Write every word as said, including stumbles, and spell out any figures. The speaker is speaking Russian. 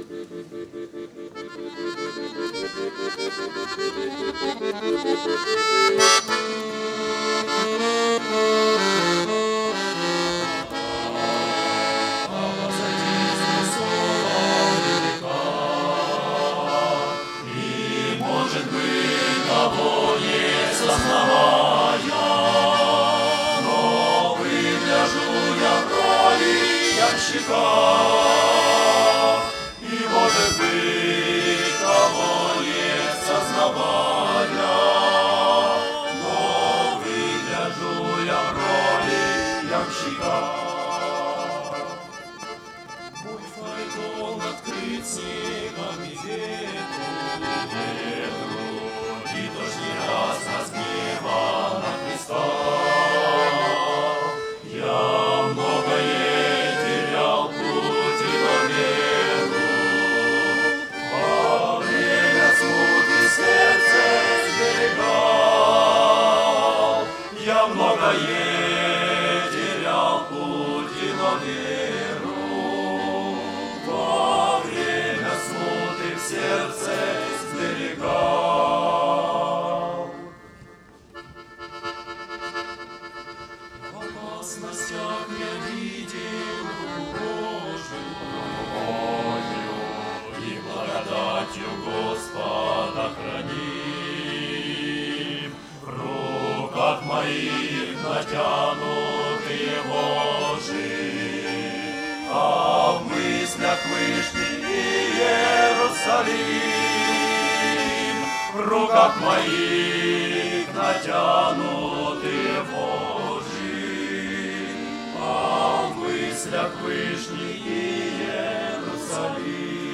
И, может быть, того не сознавая, но выгляжу я в роли ямщика. Мой фаэтон открыт снегом и ветру, и дождь не раз разгневан на Христа. Я многое терял пути на веру, во время смуты сердце сберегал. Я многое терял пути на веру, во время смуты в сердце сберегал. В опасностях я видел Божию, и благодатью Господа храним. В руках моих натянутые вожжи, а в мыслях Вышний Иерусалим. В руках моих натянутые вожжи, а в мыслях Вышний Иерусалим.